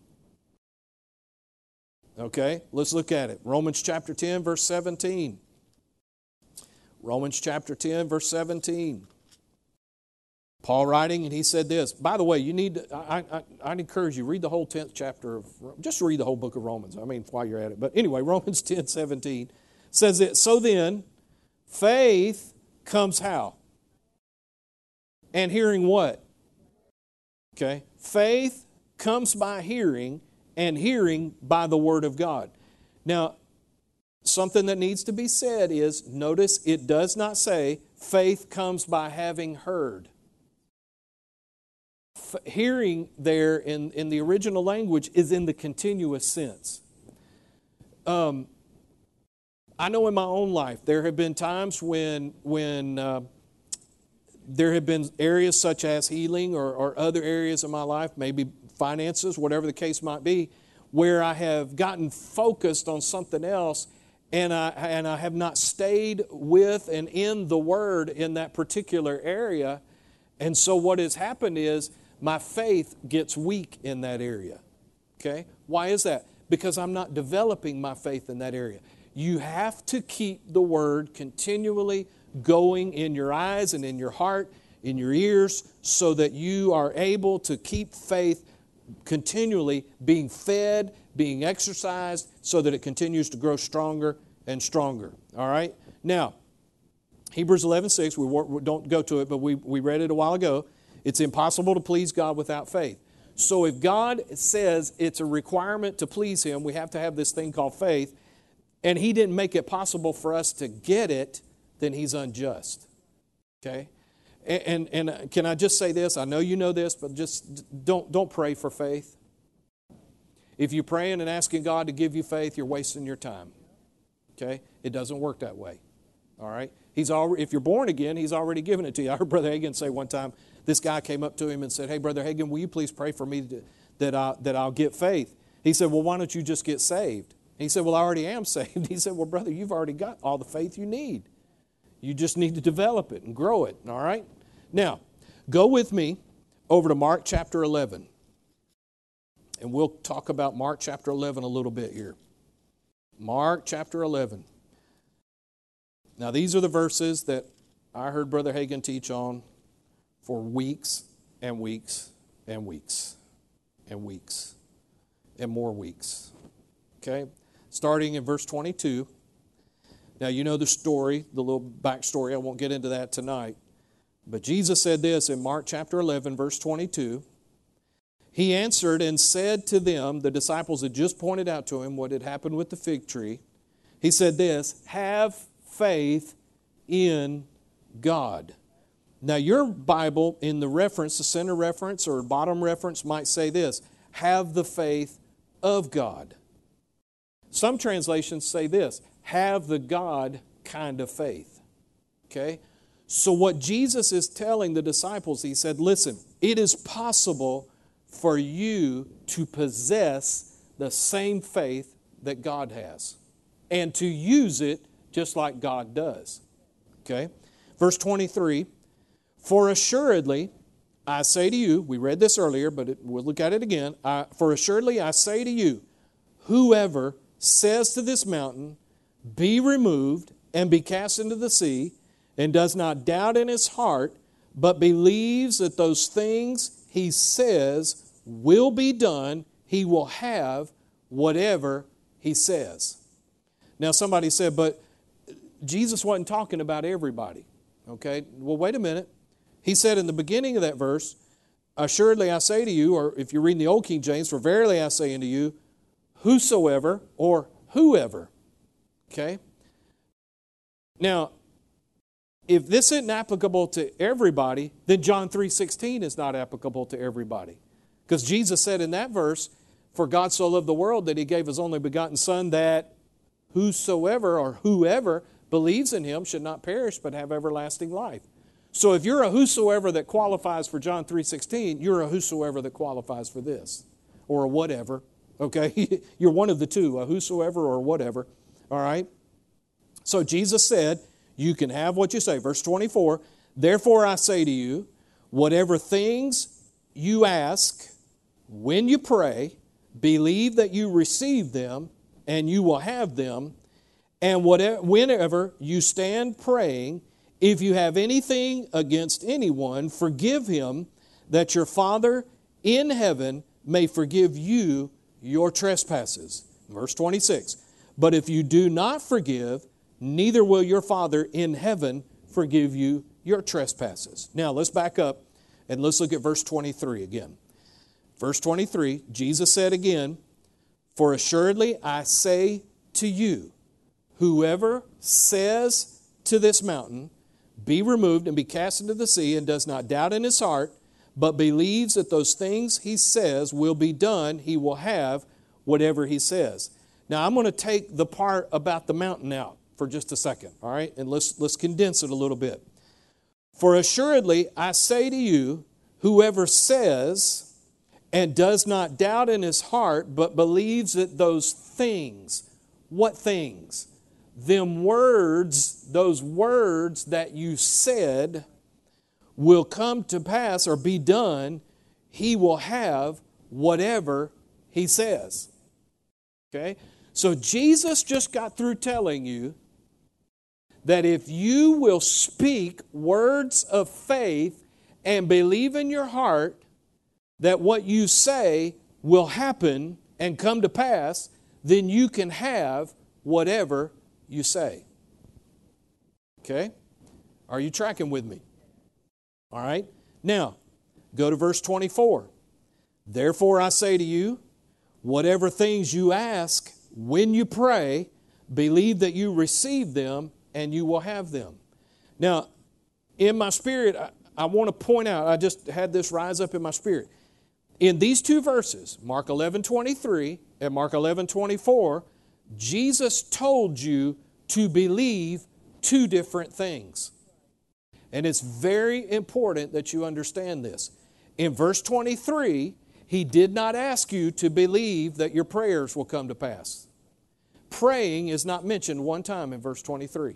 Okay, let's look at it. Romans chapter ten, verse seventeen. Romans chapter ten, verse seventeen. Paul writing, and he said this. By the way, you need to, I, I, I'd encourage you, read the whole tenth chapter of, just read the whole book of Romans. I mean, while you're at it. But anyway, Romans ten, seventeen says it. So then, faith comes how? And hearing what? Okay. Faith comes by hearing, and hearing by the Word of God. Now, something that needs to be said is, notice it does not say faith comes by having heard. Hearing there in, in the original language is in the continuous sense. Um, I know in my own life there have been times when when uh, there have been areas such as healing or, or other areas of my life, maybe finances, whatever the case might be, where I have gotten focused on something else and I, and I have not stayed with and in the Word in that particular area. And so what has happened is my faith gets weak in that area. Okay? Why is that? Because I'm not developing my faith in that area. You have to keep the Word continually going in your eyes and in your heart, in your ears, so that you are able to keep faith continually being fed, being exercised, so that it continues to grow stronger and stronger. All right? Now, Hebrews eleven six, we don't go to it, but we, we read it a while ago. It's impossible to please God without faith. So if God says it's a requirement to please Him, we have to have this thing called faith, and He didn't make it possible for us to get it, then He's unjust. Okay? And, and, and can I just say this? I know you know this, but just don't, don't pray for faith. If you're praying and asking God to give you faith, you're wasting your time. Okay? It doesn't work that way. All right? He's already, if you're born again, He's already given it to you. I heard Brother Hagin say one time, this guy came up to him and said, hey, Brother Hagin, will you please pray for me to, that, I, that I'll get faith? He said, well, why don't you just get saved? He said, well, I already am saved. He said, well, brother, you've already got all the faith you need. You just need to develop it and grow it, all right? Now, go with me over to Mark chapter eleven. And we'll talk about Mark chapter eleven a little bit here. Mark chapter eleven. Now, these are the verses that I heard Brother Hagin teach on for weeks and weeks and weeks and weeks and more weeks. Okay? Starting in verse twenty-two. Now, you know the story, the little backstory. I won't get into that tonight. But Jesus said this in Mark chapter eleven, verse twenty-two. He answered and said to them, the disciples had just pointed out to Him what had happened with the fig tree. He said this, have faith in God. Now, your Bible, in the reference, the center reference or bottom reference, might say this, have the faith of God. Some translations say this, have the God kind of faith. Okay? So what Jesus is telling the disciples, He said, listen, it is possible for you to possess the same faith that God has and to use it just like God does. Okay? Verse twenty-three, for assuredly, I say to you, we read this earlier, but it, we'll look at it again. I, for assuredly, I say to you, whoever says to this mountain, be removed and be cast into the sea, and does not doubt in his heart, but believes that those things he says will be done, he will have whatever he says. Now somebody said, but Jesus wasn't talking about everybody. Okay, well, wait a minute. He said in the beginning of that verse, assuredly I say to you, or if you're reading the Old King James, for verily I say unto you, whosoever or whoever. Okay? Now, if this isn't applicable to everybody, then John three sixteen is not applicable to everybody. Because Jesus said in that verse, for God so loved the world that He gave His only begotten Son, that whosoever or whoever believes in Him should not perish but have everlasting life. So if you're a whosoever that qualifies for John three sixteen, you're a whosoever that qualifies for this, or a whatever, okay? You're one of the two, a whosoever or whatever, all right? So Jesus said, you can have what you say. Verse twenty-four, therefore I say to you, whatever things you ask when you pray, believe that you receive them and you will have them. And whatever, whenever you stand praying, if you have anything against anyone, forgive him, that your Father in heaven may forgive you your trespasses. Verse twenty-six, but if you do not forgive, neither will your Father in heaven forgive you your trespasses. Now let's back up and let's look at verse twenty-three again. Verse twenty-three, Jesus said again, for assuredly I say to you, whoever says to this mountain, be removed and be cast into the sea, and does not doubt in his heart, but believes that those things he says will be done, he will have whatever he says. Now I'm going to take the part about the mountain out for just a second, all right? And let's, let's condense it a little bit. For assuredly I say to you, whoever says and does not doubt in his heart, but believes that those things, what things? Them words, those words that you said will come to pass or be done, he will have whatever he says. Okay? So Jesus just got through telling you that if you will speak words of faith and believe in your heart that what you say will happen and come to pass, then you can have whatever you say. Okay? Are you tracking with me? All right? Now, go to verse twenty-four. Therefore I say to you, whatever things you ask when you pray, believe that you receive them and you will have them. Now, in my spirit, I, I want to point out, I just had this rise up in my spirit. In these two verses, Mark eleven twenty-three and Mark eleven twenty-four, Jesus told you to believe two different things. And it's very important that you understand this. In verse twenty-three, He did not ask you to believe that your prayers will come to pass. Praying is not mentioned one time in verse twenty-three.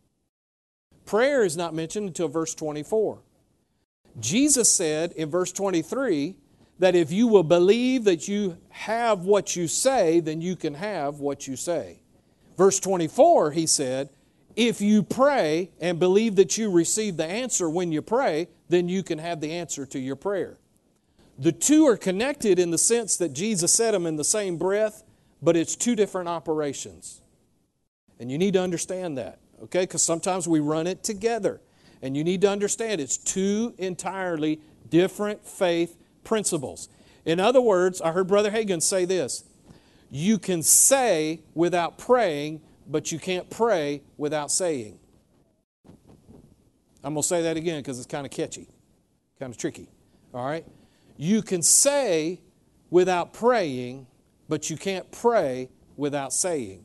Prayer is not mentioned until verse twenty-four. Jesus said in verse twenty-three that if you will believe that you have what you say, then you can have what you say. Verse twenty-four, He said, if you pray and believe that you receive the answer when you pray, then you can have the answer to your prayer. The two are connected in the sense that Jesus said them in the same breath, but it's two different operations. And you need to understand that, okay? Because sometimes we run it together. And you need to understand it's two entirely different faith principles. In other words, I heard Brother Hagin say this, you can say without praying, but you can't pray without saying. I'm going to say that again because it's kind of catchy, kind of tricky, all right? You can say without praying, but you can't pray without saying.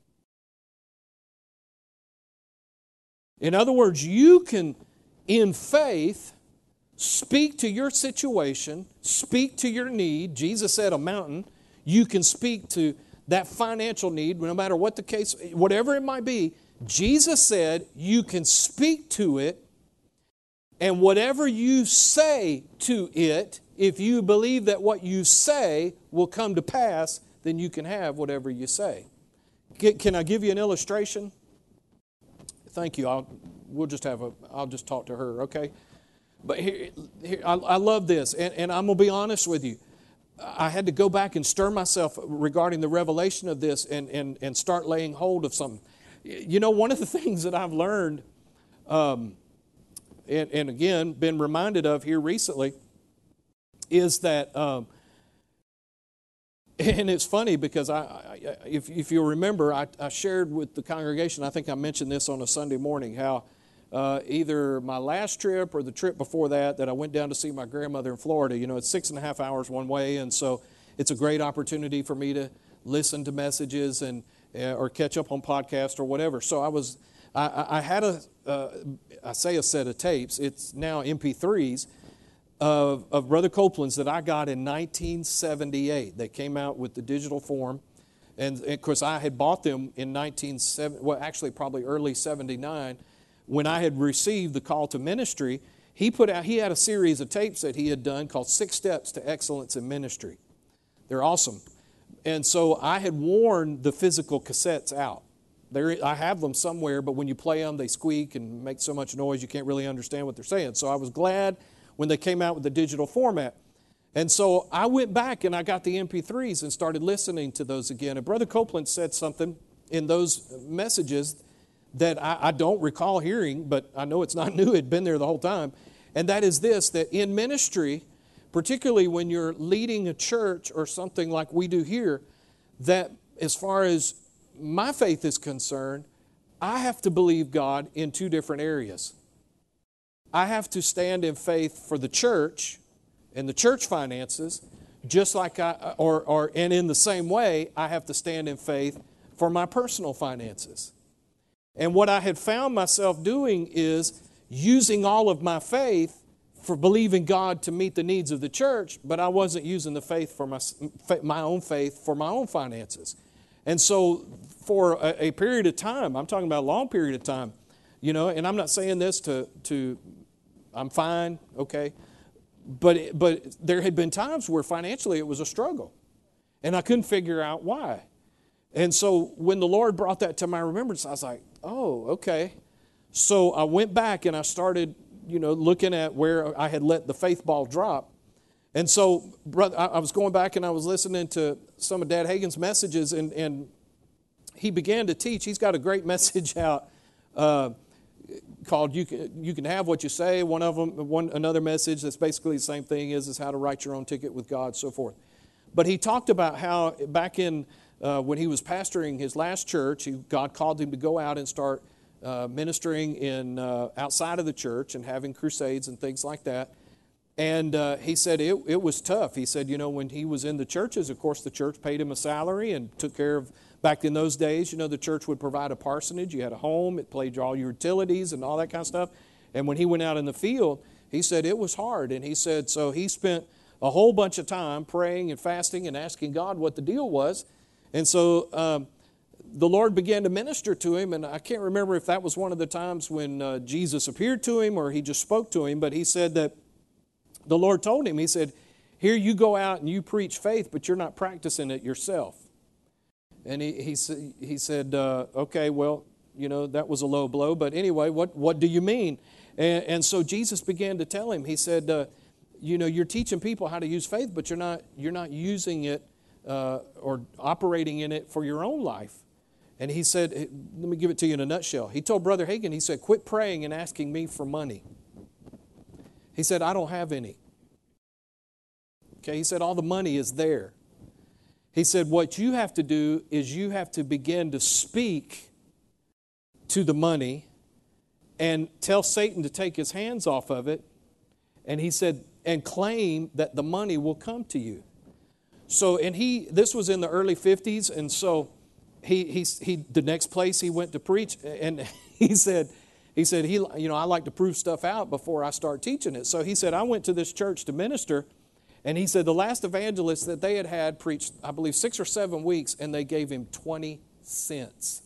In other words, you can, in faith, speak to your situation, speak to your need. Jesus said a mountain. You can speak to that financial need, no matter what the case, whatever it might be. Jesus said you can speak to it, and whatever you say to it, if you believe that what you say will come to pass, then you can have whatever you say. Can I give you an illustration? Thank you. I'll, we'll just have a, I'll just talk to her, okay? But here, here I, I love this, and, and I'm going to be honest with you. I had to go back and stir myself regarding the revelation of this and, and, and start laying hold of something. You know, one of the things that I've learned, um, and, and again, been reminded of here recently, is that, um, and it's funny because I, I if, if you'll remember, I, I shared with the congregation, I think I mentioned this on a Sunday morning, how uh, either my last trip or the trip before that, that I went down to see my grandmother in Florida. You know, it's six and a half hours one way, and so it's a great opportunity for me to listen to messages and uh, or catch up on podcasts or whatever. So I was, I, I had a, uh, I say a set of tapes. It's now M P threes. Of, of Brother Copeland's that I got in nineteen seventy-eight. They came out with the digital form. And, and of course, I had bought them in nineteen seventy, well, actually probably early seventy-nine. When I had received the call to ministry, he put out, he had a series of tapes that he had done called Six Steps to Excellence in Ministry. They're awesome. And so I had worn the physical cassettes out. There, I have them somewhere, but when you play them, they squeak and make so much noise you can't really understand what they're saying. So I was glad when they came out with the digital format. And so I went back and I got the M P threes and started listening to those again. And Brother Copeland said something in those messages that I, I don't recall hearing, but I know it's not new. It had been there the whole time. And that is this, that in ministry, particularly when you're leading a church or something like we do here, that as far as my faith is concerned, I have to believe God in two different areas. I have to stand in faith for the church and the church finances, just like I, or, or, and in the same way, I have to stand in faith for my personal finances. And what I had found myself doing is using all of my faith for believing God to meet the needs of the church, but I wasn't using the faith for my, my own faith for my own finances. And so for a, a period of time, I'm talking about a long period of time, you know, and I'm not saying this to, to I'm fine, okay, but but there had been times where financially it was a struggle, and I couldn't figure out why. And so when the Lord brought that to my remembrance, I was like, oh, okay. So I went back and I started, you know, looking at where I had let the faith ball drop. And so, brother, I was going back and I was listening to some of Dad Hagin's messages, and, and he began to teach. He's got a great message out uh, called "You Can You Can Have What You Say." One of them, one another message that's basically the same thing is is how to write your own ticket with God, so forth. But he talked about how back in uh, when he was pastoring his last church, he, God called him to go out and start uh, ministering in uh, outside of the church and having crusades and things like that. And uh, he said it, it was tough. He said, you know, when he was in the churches, of course, the church paid him a salary and took care of, back in those days, you know, the church would provide a parsonage. You had a home. It paid all your utilities and all that kind of stuff. And when he went out in the field, he said it was hard. And he said, so he spent a whole bunch of time praying and fasting and asking God what the deal was. And so um, the Lord began to minister to him. And I can't remember if that was one of the times when uh, Jesus appeared to him or he just spoke to him. But he said that the Lord told him, he said, here you go out and you preach faith, but you're not practicing it yourself. And he he, he said, uh, okay, well, you know, that was a low blow. But anyway, what, what do you mean? And, and so Jesus began to tell him, he said, uh, you know, you're teaching people how to use faith, but you're not, you're not using it uh, or operating in it for your own life. And he said, let me give it to you in a nutshell. He told Brother Hagin, he said, quit praying and asking me for money. He said, I don't have any. Okay, he said, all the money is there. He said, what you have to do is you have to begin to speak to the money and tell Satan to take his hands off of it. And he said, and claim that the money will come to you. So, and he, this was in the early fifties, and so he, he, he, the next place he went to preach, and he said, He said, he, you know, I like to prove stuff out before I start teaching it. So he said, I went to this church to minister, and he said the last evangelist that they had had preached, I believe, six or seven weeks, and they gave him twenty cents.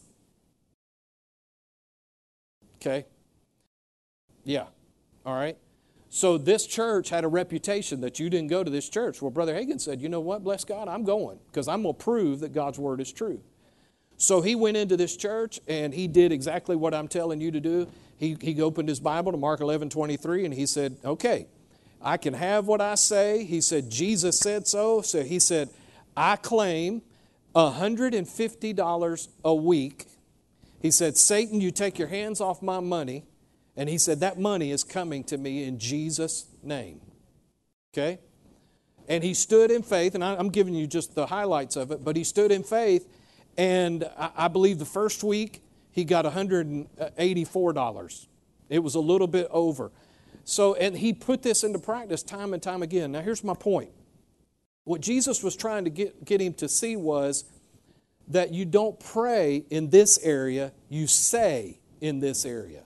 Okay? Yeah. All right? So this church had a reputation that you didn't go to this church. Well, Brother Hagin said, you know what, bless God, I'm going, because I'm going to prove that God's word is true. So he went into this church and he did exactly what I'm telling you to do. He, he opened his Bible to Mark eleven twenty-three and he said, okay, I can have what I say. He said, Jesus said so. So he said, I claim one hundred fifty dollars a week. He said, Satan, you take your hands off my money And he said, that money is coming to me in Jesus' name. Okay? And he stood in faith, and I'm giving you just the highlights of it, but he stood in faith, and I believe the first week he got one hundred eighty-four dollars. It was a little bit over. So, and he put this into practice time and time again. Now, here's my point. What Jesus was trying to get, get him to see was that you don't pray in this area, you say in this area.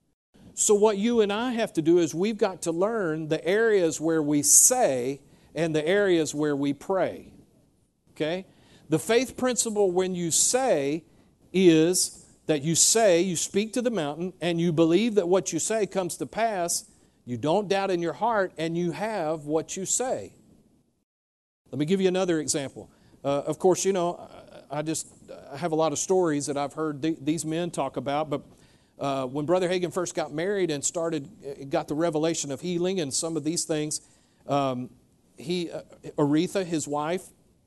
So what you and I have to do is we've got to learn the areas where we say and the areas where we pray. Okay? The faith principle when you say is that you say, you speak to the mountain, and you believe that what you say comes to pass. You don't doubt in your heart, and you have what you say. Let me give you another example. Uh, of course, you know, I just I have a lot of stories that I've heard th- these men talk about, but uh, when Brother Hagin first got married and started, got the revelation of healing and some of these things, um, he, uh, Aretha, his wife,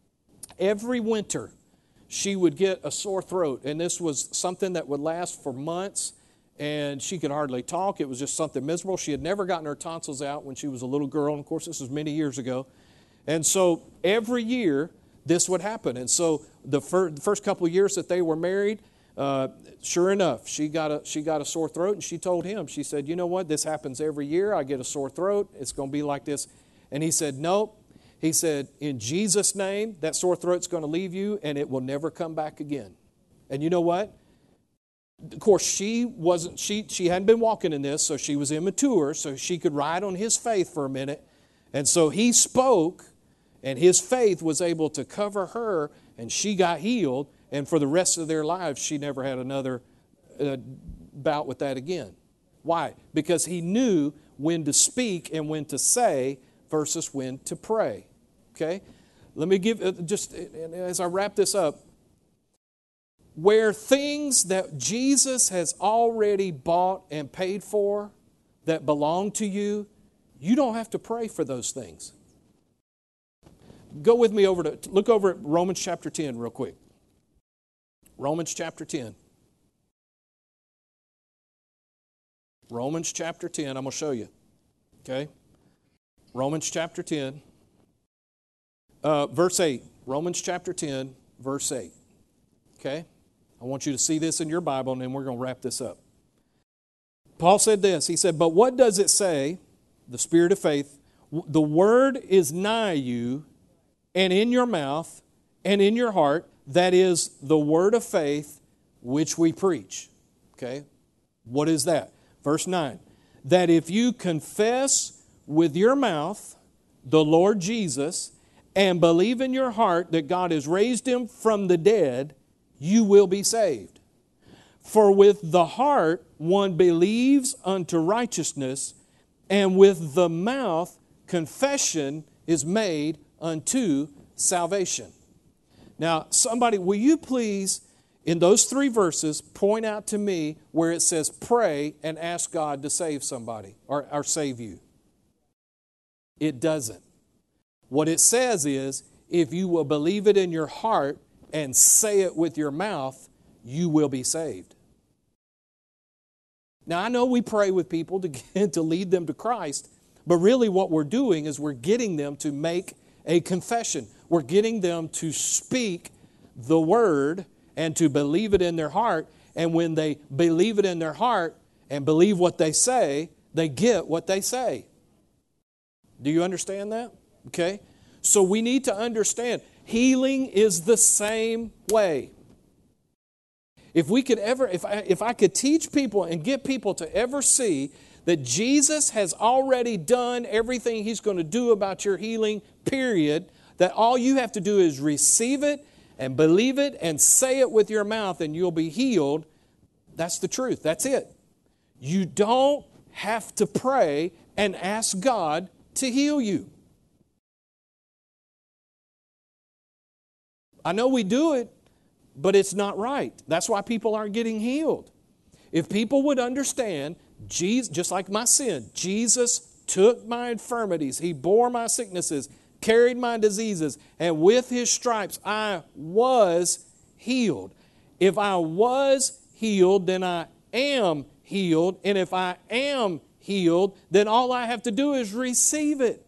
every winter she would get a sore throat, and this was something that would last for months, and she could hardly talk. It was just something miserable. She had never gotten her tonsils out when she was a little girl, and of course this was many years ago. And so every year this would happen. And so the, fir- the first couple of years that they were married, uh, sure enough, she got a she got a sore throat, and she told him, she said, you know what, this happens every year. I get a sore throat. It's going to be like this. And he said, nope. He said, in Jesus' name, that sore throat's going to leave you, and it will never come back again. And you know what? Of course, she wasn't. She she hadn't been walking in this, so she was immature, so she could ride on his faith for a minute. And so he spoke, and his faith was able to cover her, and she got healed. And for the rest of their lives, she never had another uh, bout with that again. Why? Because he knew when to speak and when to say versus when to pray. Okay? Let me give, uh, just as I wrap this up, where things that Jesus has already bought and paid for that belong to you, you don't have to pray for those things. Go with me over to, look over at Romans chapter ten real quick. Romans chapter ten. Romans chapter ten, I'm going to show you. Okay? Romans chapter ten, uh, verse eight. Romans chapter ten, verse eight. Okay? I want you to see this in your Bible, and then we're going to wrap this up. Paul said this. He said, but what does it say? The spirit of faith. The word is nigh you, and in your mouth, and in your heart. That is the word of faith which we preach. Okay? What is that? Verse nine. That if you confess with your mouth the Lord Jesus and believe in your heart that God has raised him from the dead, you will be saved. For with the heart one believes unto righteousness, and with the mouth confession is made unto salvation. Now, somebody, will you please, in those three verses, point out to me where it says pray and ask God to save somebody or, or save you? It doesn't. What it says is, if you will believe it in your heart and say it with your mouth, you will be saved. Now, I know we pray with people to get, to lead them to Christ, but really what we're doing is we're getting them to make a confession. We're getting them to speak the word and to believe it in their heart. And when they believe it in their heart and believe what they say, they get what they say. Do you understand that? Okay. So we need to understand healing is the same way. If we could ever, if I, if I could teach people and get people to ever see that Jesus has already done everything He's going to do about your healing, period, that all you have to do is receive it and believe it and say it with your mouth and you'll be healed. That's the truth. That's it. You don't have to pray and ask God to heal you. I know we do it, but it's not right. That's why people aren't getting healed. If people would understand, Jesus, just like my sin, Jesus took my infirmities. He bore my sicknesses, carried my diseases, and with His stripes I was healed. If I was healed, then I am healed. And if I am healed, then all I have to do is receive it.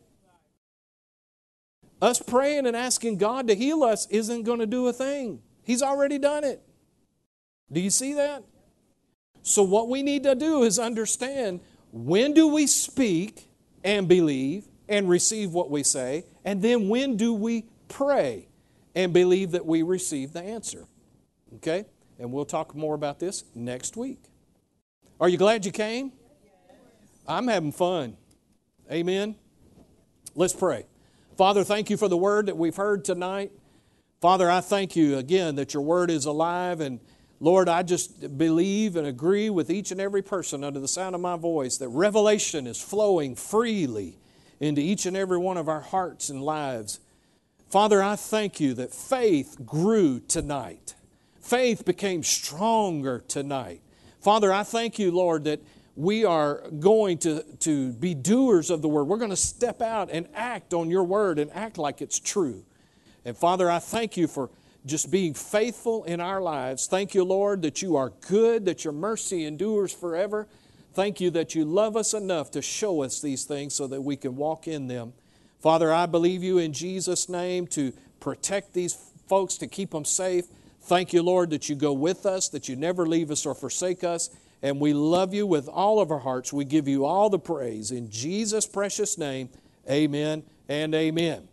Us praying and asking God to heal us isn't going to do a thing. He's already done it. Do you see that? So what we need to do is understand, when do we speak and believe and receive what we say? And then when do we pray and believe that we receive the answer? Okay? And we'll talk more about this next week. Are you glad you came? I'm having fun. Amen? Let's pray. Father, thank you for the word that we've heard tonight. Father, I thank you again that your word is alive. And Lord, I just believe and agree with each and every person under the sound of my voice that revelation is flowing freely into each and every one of our hearts and lives. Father, I thank you that faith grew tonight. Faith became stronger tonight. Father, I thank you, Lord, that we are going to, to be doers of the word. We're going to step out and act on your word and act like it's true. And Father, I thank you for just being faithful in our lives. Thank you, Lord, that you are good, that your mercy endures forever. Thank you that you love us enough to show us these things so that we can walk in them. Father, I believe you in Jesus' name to protect these folks, to keep them safe. Thank you, Lord, that you go with us, that you never leave us or forsake us. And we love you with all of our hearts. We give you all the praise. In Jesus' precious name, amen and amen.